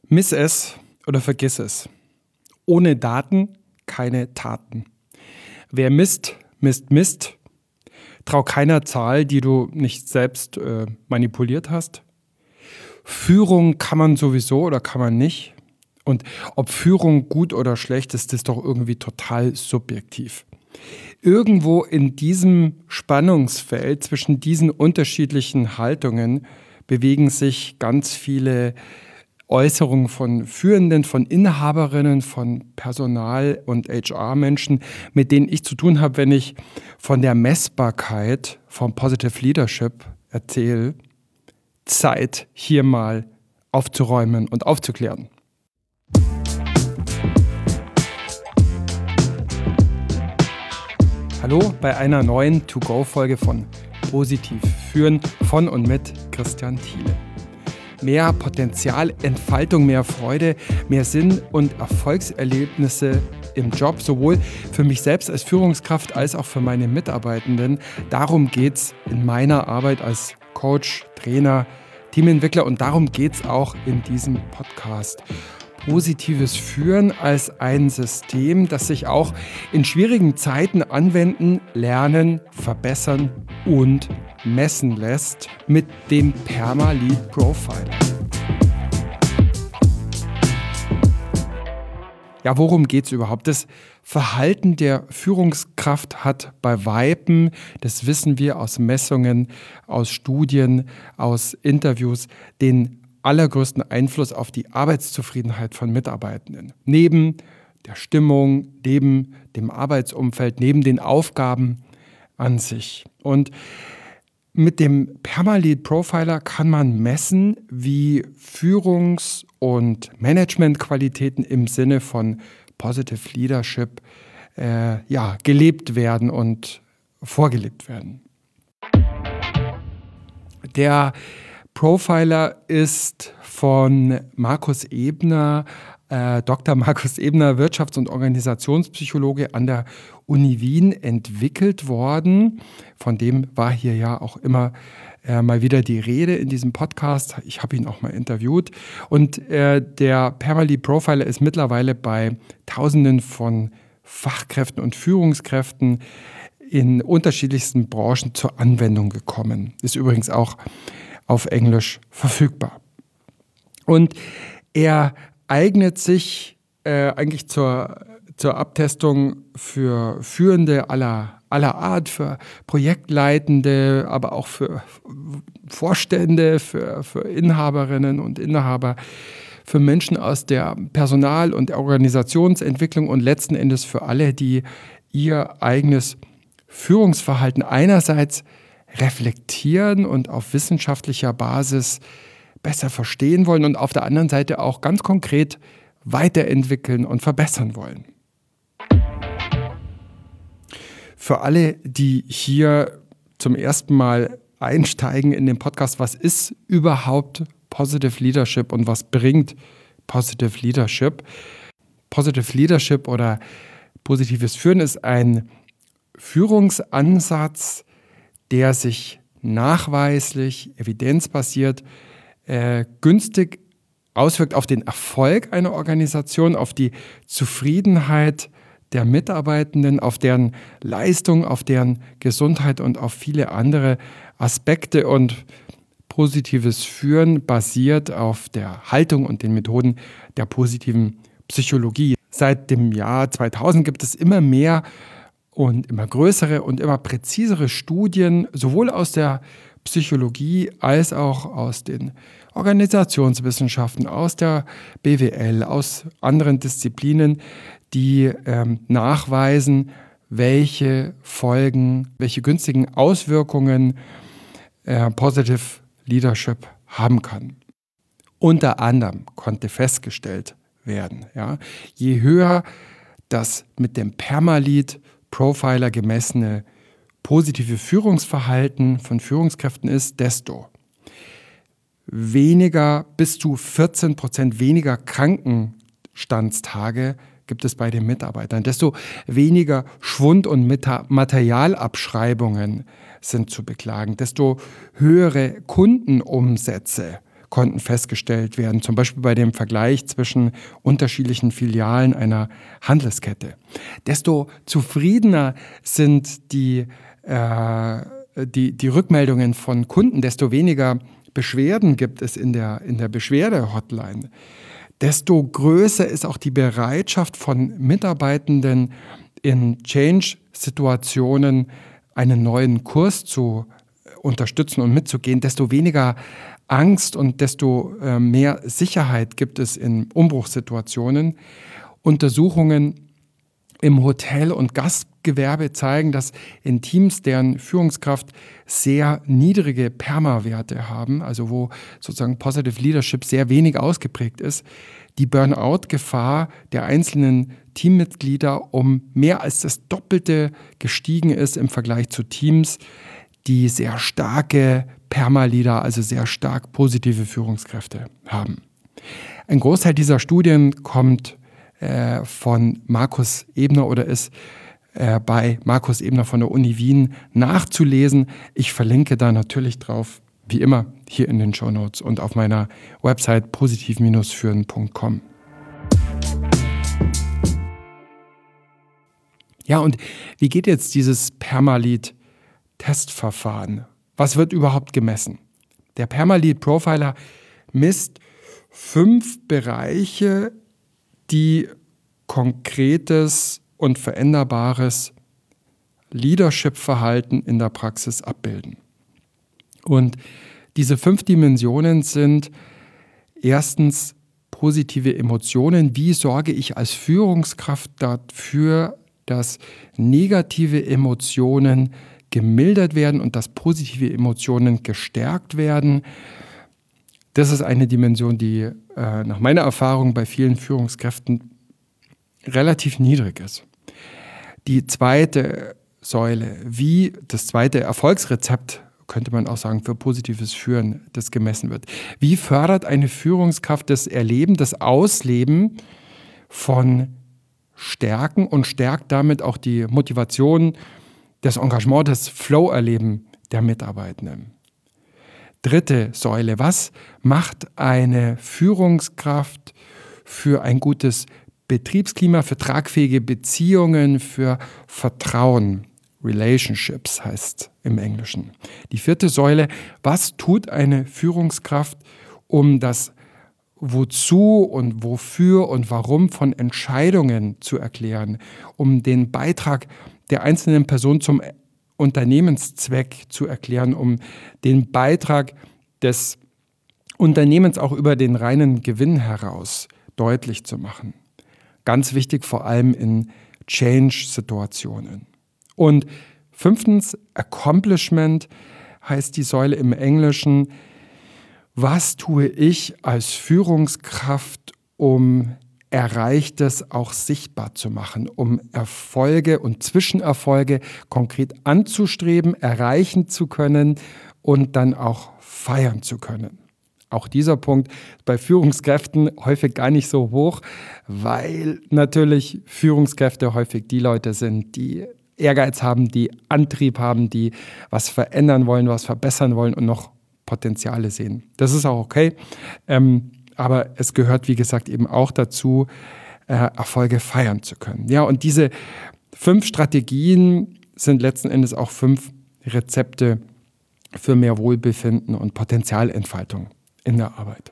Miss es oder vergiss es. Ohne Daten keine Taten. Wer misst, misst Mist. Trau keiner Zahl, die du nicht selbst manipuliert hast. Führung kann man sowieso oder kann man nicht. Und ob Führung gut oder schlecht ist, ist doch irgendwie total subjektiv. Irgendwo in diesem Spannungsfeld zwischen diesen unterschiedlichen Haltungen bewegen sich ganz viele Äußerungen von Führenden, von Inhaberinnen, von Personal- und HR-Menschen, mit denen ich zu tun habe, wenn ich von der Messbarkeit von Positive Leadership erzähle. Zeit, hier mal aufzuräumen und aufzuklären. Hallo bei einer neuen To-Go-Folge von Positiv Führen von und mit Christian Thiele. Mehr Potenzial, Entfaltung, mehr Freude, mehr Sinn und Erfolgserlebnisse im Job, sowohl für mich selbst als Führungskraft als auch für meine Mitarbeitenden. Darum geht's in meiner Arbeit als Coach, Trainer, Teamentwickler und darum geht's auch in diesem Podcast. Positives Führen als ein System, das sich auch in schwierigen Zeiten anwenden, lernen, verbessern und messen lässt mit dem Perma-Lead Profiler. Ja, worum geht es überhaupt? Das Verhalten der Führungskraft hat bei Weitem, das wissen wir aus Messungen, aus Studien, aus Interviews, den allergrößten Einfluss auf die Arbeitszufriedenheit von Mitarbeitenden. Neben der Stimmung, neben dem Arbeitsumfeld, neben den Aufgaben an sich. Und mit dem Perma-Lead Profiler kann man messen, wie Führungs- und Managementqualitäten im Sinne von Positive Leadership gelebt werden und vorgelebt werden. Der Profiler ist von Markus Ebner, Dr. Markus Ebner, Wirtschafts- und Organisationspsychologe an der Uni Wien entwickelt worden. Von dem war hier ja auch immer mal wieder die Rede in diesem Podcast. Ich habe ihn auch mal interviewt. Und der Perma-Lead Profiler ist mittlerweile bei Tausenden von Fachkräften und Führungskräften in unterschiedlichsten Branchen zur Anwendung gekommen. Ist übrigens auch auf Englisch verfügbar. Und er eignet sich eigentlich zur Abtestung für Führende aller Art, für Projektleitende, aber auch für Vorstände, für Inhaberinnen und Inhaber, für Menschen aus der Personal- und Organisationsentwicklung und letzten Endes für alle, die ihr eigenes Führungsverhalten einerseits reflektieren und auf wissenschaftlicher Basis besser verstehen wollen und auf der anderen Seite auch ganz konkret weiterentwickeln und verbessern wollen. Für alle, die hier zum ersten Mal einsteigen in den Podcast, was ist überhaupt Positive Leadership und was bringt Positive Leadership? Positive Leadership oder positives Führen ist ein Führungsansatz, der sich nachweislich, evidenzbasiert, günstig auswirkt auf den Erfolg einer Organisation, auf die Zufriedenheit der Mitarbeitenden, auf deren Leistung, auf deren Gesundheit und auf viele andere Aspekte. Und positives Führen basiert auf der Haltung und den Methoden der positiven Psychologie. Seit dem Jahr 2000 gibt es immer mehr und immer größere und immer präzisere Studien, sowohl aus der Psychologie als auch aus den Organisationswissenschaften, aus der BWL, aus anderen Disziplinen, die nachweisen, welche Folgen, welche günstigen Auswirkungen Positive Leadership haben kann. Unter anderem konnte festgestellt werden, je höher das mit dem Perma-Lead Profiler gemessene positive Führungsverhalten von Führungskräften ist, desto weniger, bis zu 14% weniger Krankenstandstage gibt es bei den Mitarbeitern, desto weniger Schwund- und Materialabschreibungen sind zu beklagen, desto höhere Kundenumsätze konnten festgestellt werden, zum Beispiel bei dem Vergleich zwischen unterschiedlichen Filialen einer Handelskette. Desto zufriedener sind die Rückmeldungen von Kunden, desto weniger Beschwerden gibt es in der Beschwerde-Hotline. Desto größer ist auch die Bereitschaft von Mitarbeitenden in Change-Situationen einen neuen Kurs zu unterstützen und mitzugehen, desto weniger Angst und desto mehr Sicherheit gibt es in Umbruchssituationen. Untersuchungen im Hotel- und Gastgewerbe zeigen, dass in Teams, deren Führungskraft sehr niedrige PERMA-Werte haben, also wo sozusagen Positive Leadership sehr wenig ausgeprägt ist, die Burnout-Gefahr der einzelnen Teammitglieder um mehr als das Doppelte gestiegen ist im Vergleich zu Teams, die sehr starke PERMA-Leader, also sehr stark positive Führungskräfte haben. Ein Großteil dieser Studien kommt von Markus Ebner oder ist bei Markus Ebner von der Uni Wien nachzulesen. Ich verlinke da natürlich drauf, wie immer, hier in den Shownotes und auf meiner Website positiv-führen.com. Ja, und wie geht jetzt dieses PermaLead-Testverfahren? Was wird überhaupt gemessen? Der PermaLead-Profiler misst 5 Bereiche, die konkretes und veränderbares Leadership-Verhalten in der Praxis abbilden. Und diese 5 Dimensionen sind erstens positive Emotionen. Wie sorge ich als Führungskraft dafür, dass negative Emotionen gemildert werden und dass positive Emotionen gestärkt werden? Das ist eine Dimension, die nach meiner Erfahrung bei vielen Führungskräften relativ niedrig ist. Die zweite Säule, wie das zweite Erfolgsrezept, könnte man auch sagen, für positives Führen, das gemessen wird. Wie fördert eine Führungskraft das Erleben, das Ausleben von Stärken und stärkt damit auch die Motivation, das Engagement, das Flow-Erleben der Mitarbeitenden? Dritte Säule, was macht eine Führungskraft für ein gutes Betriebsklima, für tragfähige Beziehungen, für Vertrauen? Relationships heißt im Englischen. Die vierte Säule, was tut eine Führungskraft, um das Wozu und Wofür und Warum von Entscheidungen zu erklären, um den Beitrag der einzelnen Person zum Unternehmenszweck zu erklären, um den Beitrag des Unternehmens auch über den reinen Gewinn heraus deutlich zu machen. Ganz wichtig vor allem in Change-Situationen. Und 5. Accomplishment heißt die Säule im Englischen. Was tue ich als Führungskraft, um Erreichtes auch sichtbar zu machen, um Erfolge und Zwischenerfolge konkret anzustreben, erreichen zu können und dann auch feiern zu können? Auch dieser Punkt bei Führungskräften häufig gar nicht so hoch, weil natürlich Führungskräfte häufig die Leute sind, die Ehrgeiz haben, die Antrieb haben, die was verändern wollen, was verbessern wollen und noch Potenziale sehen. Das ist auch okay, aber es gehört, wie gesagt, eben auch dazu, Erfolge feiern zu können. Ja, und diese 5 Strategien sind letzten Endes auch 5 Rezepte für mehr Wohlbefinden und Potenzialentfaltung in der Arbeit.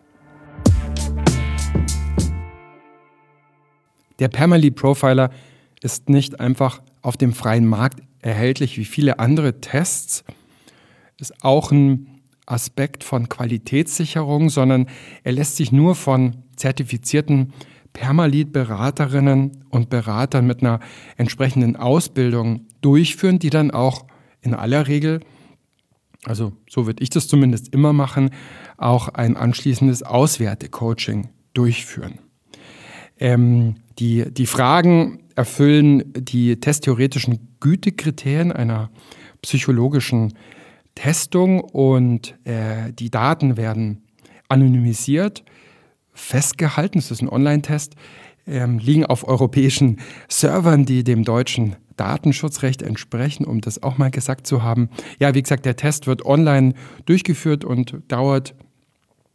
Der PermaLead-Profiler ist nicht einfach auf dem freien Markt erhältlich wie viele andere Tests, ist auch ein Aspekt von Qualitätssicherung, sondern er lässt sich nur von zertifizierten PermaLead-Beraterinnen und Beratern mit einer entsprechenden Ausbildung durchführen, die dann auch in aller Regel, also so würde ich das zumindest immer machen, auch ein anschließendes Auswertecoaching durchführen. Die Fragen erfüllen die testtheoretischen Gütekriterien einer psychologischen Testung und die Daten werden anonymisiert, festgehalten, das ist ein Online-Test, liegen auf europäischen Servern, die dem deutschen Datenschutzrecht entsprechen, um das auch mal gesagt zu haben. Ja, wie gesagt, der Test wird online durchgeführt und dauert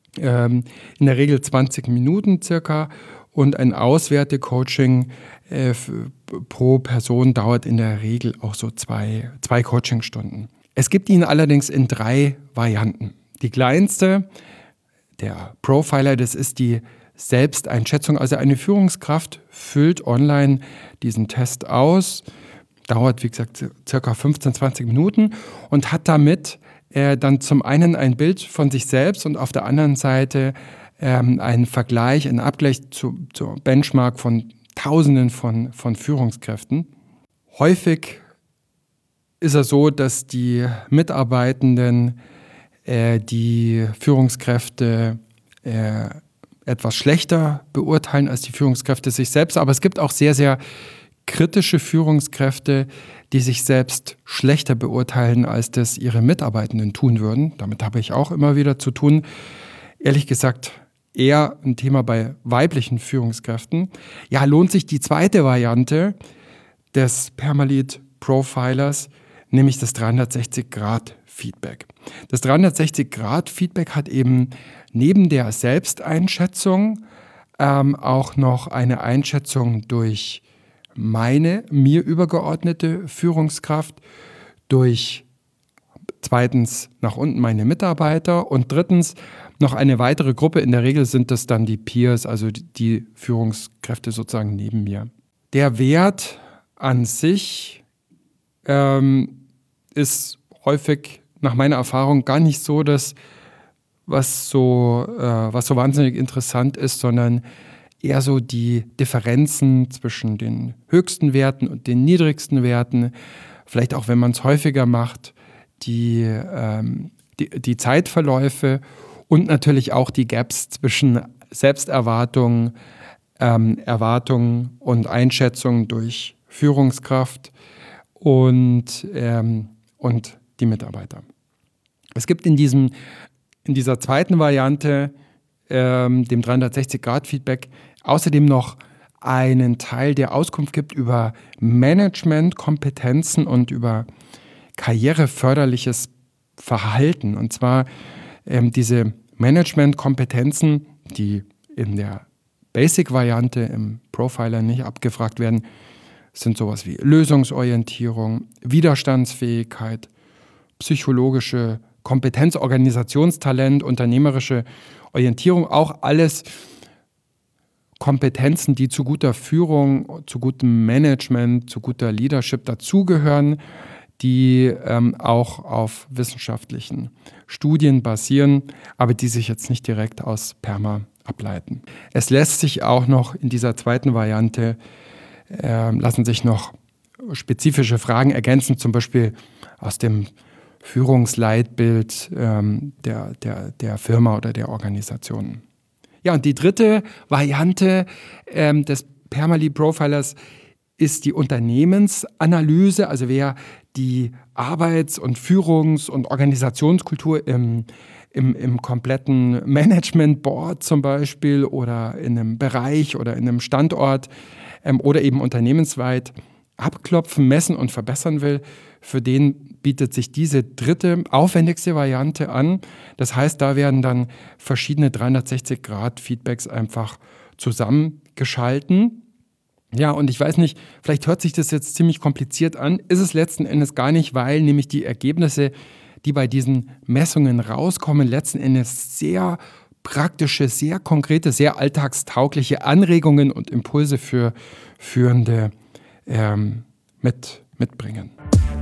in der Regel 20 Minuten circa, und ein Auswertecoaching pro Person dauert in der Regel auch so zwei Coachingstunden. Es gibt ihn allerdings in 3 Varianten. Die kleinste, der Profiler, das ist die Selbsteinschätzung. Also eine Führungskraft füllt online diesen Test aus, dauert wie gesagt circa 15, 20 Minuten und hat damit dann zum einen ein Bild von sich selbst und auf der anderen Seite einen Vergleich, einen Abgleich zur Benchmark von Tausenden von Führungskräften. Häufig ist es so, dass die Mitarbeitenden die Führungskräfte etwas schlechter beurteilen als die Führungskräfte sich selbst. Aber es gibt auch sehr, sehr kritische Führungskräfte, die sich selbst schlechter beurteilen, als das ihre Mitarbeitenden tun würden. Damit habe ich auch immer wieder zu tun. Ehrlich gesagt, eher ein Thema bei weiblichen Führungskräften. Ja, lohnt sich die zweite Variante des Perma-Lead Profilers, nämlich das 360-Grad-Feedback. Das 360-Grad-Feedback hat eben neben der Selbsteinschätzung auch noch eine Einschätzung durch mir übergeordnete Führungskraft, durch zweitens nach unten meine Mitarbeiter und drittens noch eine weitere Gruppe. In der Regel sind das dann die Peers, also die Führungskräfte sozusagen neben mir. Der Wert an sich ist häufig nach meiner Erfahrung gar nicht so das, was so wahnsinnig interessant ist, sondern eher so die Differenzen zwischen den höchsten Werten und den niedrigsten Werten. Vielleicht auch, wenn man es häufiger macht, die Zeitverläufe und natürlich auch die Gaps zwischen Selbsterwartung, Erwartung und Einschätzung durch Führungskraft und die Mitarbeiter. Es gibt in dieser zweiten Variante, dem 360-Grad-Feedback, außerdem noch einen Teil, der Auskunft gibt über Managementkompetenzen und über karriereförderliches Verhalten. Und zwar diese Managementkompetenzen, die in der Basic-Variante im Profiler nicht abgefragt werden, sind sowas wie Lösungsorientierung, Widerstandsfähigkeit, psychologische Kompetenz, Organisationstalent, unternehmerische Orientierung, auch alles Kompetenzen, die zu guter Führung, zu gutem Management, zu guter Leadership dazugehören, die auch auf wissenschaftlichen Studien basieren, aber die sich jetzt nicht direkt aus PERMA ableiten. Es lässt sich auch noch in dieser zweiten Variante lassen sich noch spezifische Fragen ergänzen, zum Beispiel aus dem Führungsleitbild der Firma oder der Organisation. Ja, und die dritte Variante des Perma-Lead Profilers ist die Unternehmensanalyse, also wer die Arbeits- und Führungs- und Organisationskultur im kompletten Management Board zum Beispiel oder in einem Bereich oder in einem Standort oder eben unternehmensweit abklopfen, messen und verbessern will, für den bietet sich diese dritte, aufwendigste Variante an. Das heißt, da werden dann verschiedene 360-Grad-Feedbacks einfach zusammengeschalten. Ja, und ich weiß nicht, vielleicht hört sich das jetzt ziemlich kompliziert an, ist es letzten Endes gar nicht, weil nämlich die Ergebnisse, die bei diesen Messungen rauskommen, letzten Endes sehr praktische, sehr konkrete, sehr alltagstaugliche Anregungen und Impulse für Führende mitbringen.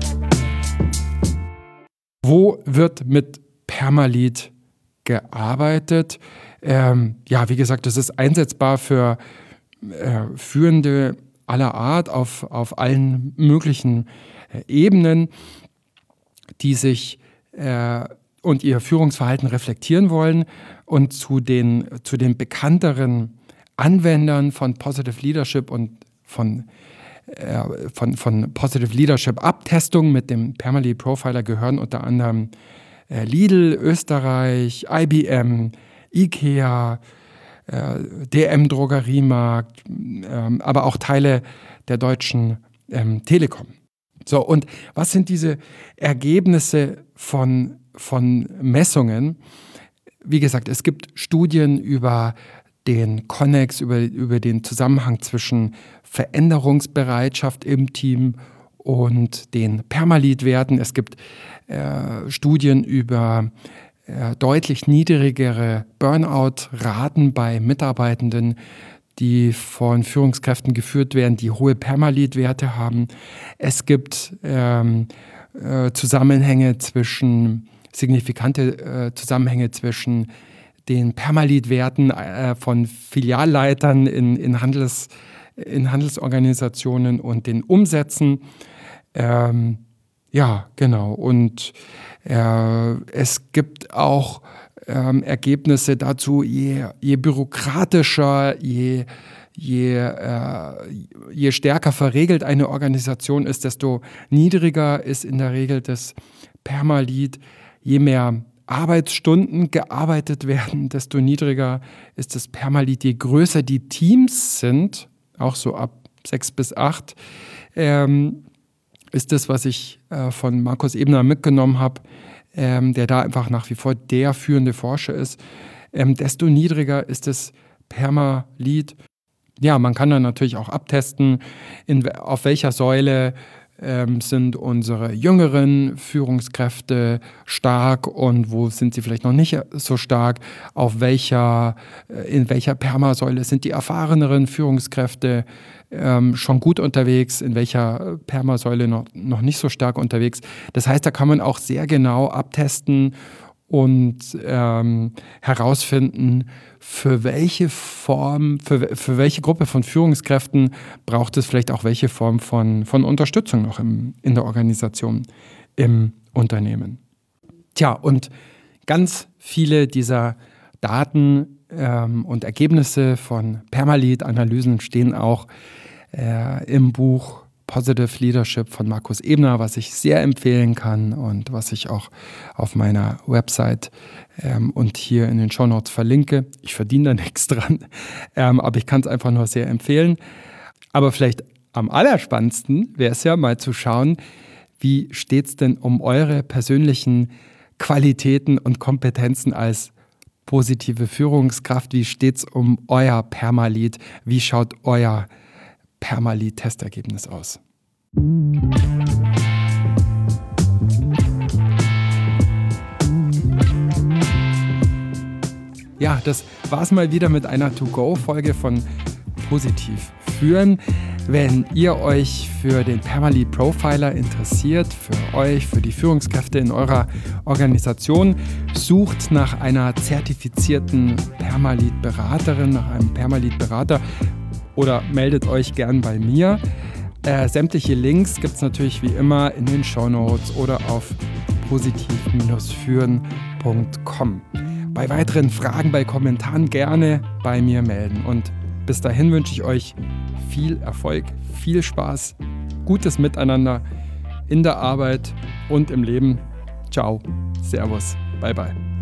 Wo wird mit Perma-Lead gearbeitet? Ja, wie gesagt, das ist einsetzbar für Führende aller Art auf allen möglichen Ebenen, die sich und ihr Führungsverhalten reflektieren wollen und zu den bekannteren Anwendern von Positive Leadership und von Positive Leadership Abtestung mit dem Perma-Lead Profiler gehören unter anderem Lidl, Österreich, IBM, IKEA, DM Drogeriemarkt, aber auch Teile der Deutschen Telekom. So, und was sind diese Ergebnisse von Messungen? wie gesagt, es gibt Studien über den Konnex, über den Zusammenhang zwischen Veränderungsbereitschaft im Team und den Permalit-Werten. Es gibt Studien über deutlich niedrigere Burnout-Raten bei Mitarbeitenden, die von Führungskräften geführt werden, die hohe Permalit-Werte haben. Es gibt signifikante Zusammenhänge zwischen den Permalit-Werten von Filialleitern in Handelsorganisationen und den Umsätzen. Ja, genau. Und es gibt auch Ergebnisse dazu, je bürokratischer, je stärker verregelt eine Organisation ist, desto niedriger ist in der Regel das Permalit. Je mehr Arbeitsstunden gearbeitet werden, desto niedriger ist das Permalit. Je größer die Teams sind, auch so ab 6 bis 8, ist das, was ich von Markus Ebner mitgenommen habe, der da einfach nach wie vor der führende Forscher ist, desto niedriger ist das Permalit. Ja, man kann dann natürlich auch abtesten, auf welcher Säule sind unsere jüngeren Führungskräfte stark und wo sind sie vielleicht noch nicht so stark, in welcher Permasäule sind die erfahreneren Führungskräfte schon gut unterwegs, in welcher Permasäule noch nicht so stark unterwegs. Das heißt, da kann man auch sehr genau abtesten und herausfinden, für welche Gruppe von Führungskräften braucht es vielleicht auch welche Form von Unterstützung noch in der Organisation, im Unternehmen. Tja, und ganz viele dieser Daten und Ergebnisse von Permalit-Analysen stehen auch im Buch Positive Leadership von Markus Ebner, was ich sehr empfehlen kann und was ich auch auf meiner Website und hier in den Shownotes verlinke. Ich verdiene da nichts dran, aber ich kann es einfach nur sehr empfehlen. Aber vielleicht am allerspannendsten wäre es ja mal zu schauen, wie steht es denn um eure persönlichen Qualitäten und Kompetenzen als positive Führungskraft? Wie steht es um euer Permalit? Wie schaut euer Permalit-Testergebnis aus? Ja, das war's mal wieder mit einer To-Go-Folge von Positiv Führen. Wenn ihr euch für den Permalit Profiler interessiert, für euch, für die Führungskräfte in eurer Organisation, sucht nach einer zertifizierten Permalit-Beraterin, nach einem Permalit-Berater, oder meldet euch gern bei mir. Sämtliche Links gibt es natürlich wie immer in den Shownotes oder auf positiv-führen.com. Bei weiteren Fragen, bei Kommentaren gerne bei mir melden. Und bis dahin wünsche ich euch viel Erfolg, viel Spaß, gutes Miteinander in der Arbeit und im Leben. Ciao, Servus, bye bye.